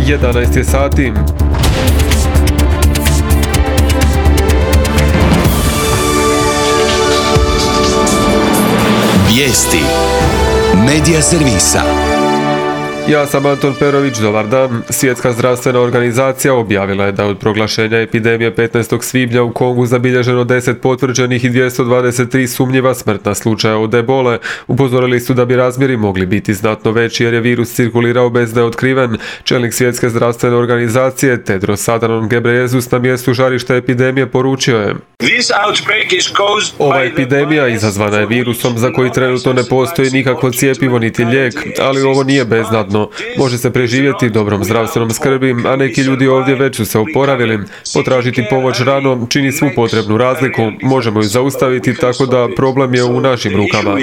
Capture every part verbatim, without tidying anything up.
jedanaest je sati. Vijesti Medija servisa. Ja sam Anton Perović, dobar dan. Svjetska zdravstvena organizacija objavila je da od proglašenja epidemije petnaestog svibnja u Kongu zabilježeno deset potvrđenih i dvjesto dvadeset tri sumnjiva smrtna slučaja od ebole. Upozorili su da bi razmjeri mogli biti znatno veći jer je virus cirkulirao bez da je otkriven. Čelnik Svjetske zdravstvene organizacije Tedros Adhanom Ghebreyesus na mjestu žarišta epidemije poručio je: Ova epidemija izazvana je virusom za koji trenutno ne postoji nikakvo cjepivo niti lijek, ali ovo nije beznadno. Može se preživjeti dobrom zdravstvenom skrbi, a neki ljudi ovdje već su se oporavili. Potražiti pomoć rano čini svu potrebnu razliku. Možemo ju zaustaviti, tako da problem je u našim rukama.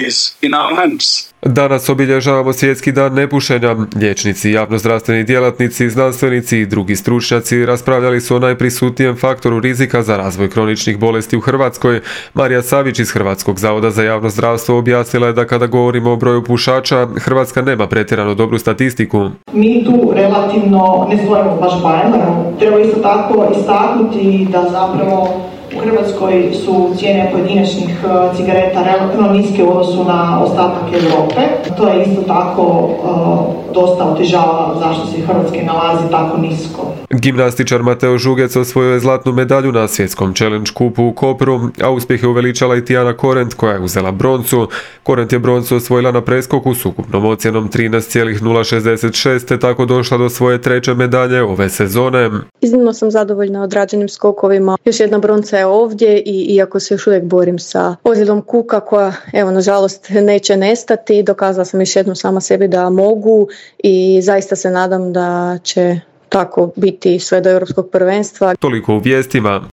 Danas obilježavamo Svjetski dan nepušenja. Liječnici, javnozdravstveni djelatnici, znanstvenici i drugi stručnjaci raspravljali su o najprisutnijem faktoru rizika za razvoj kroničnih bolesti u Hrvatskoj. Marija Savić iz Hrvatskog zavoda za javno zdravstvo objasnila je da kada govorimo o broju pušača, Hrvatska nema pretjerano dobru statistiku. Mi tu relativno ne stojimo baš bajno. Treba isto tako istaknuti da zapravo u Hrvatskoj su cijene pojedinačnih cigareta relativno niske u odnosu na ostatak Europe. To je isto tako uh, dosta otežava zašto se Hrvatske nalazi tako nisko. Gimnastičar Mateo Žugec osvojio je zlatnu medalju na svjetskom challenge kupu u Kopru, a uspjeh je uveličala i Tijana Korent koja je uzela broncu. Korent je broncu osvojila na preskoku s ukupnom ocjenom trinaest zarez nula šezdeset šest te tako došla do svoje treće medalje ove sezone. Iznimno sam zadovoljna odrađenim skokovima. Još jedna bronca je ovdje i iako se još uvijek borim sa ozljedom kuka koja, evo, nažalost neće nestati, dokazala sam još jednom sama sebi da mogu i zaista se nadam da će tako biti sve do europskog prvenstva. Toliko u vijestima.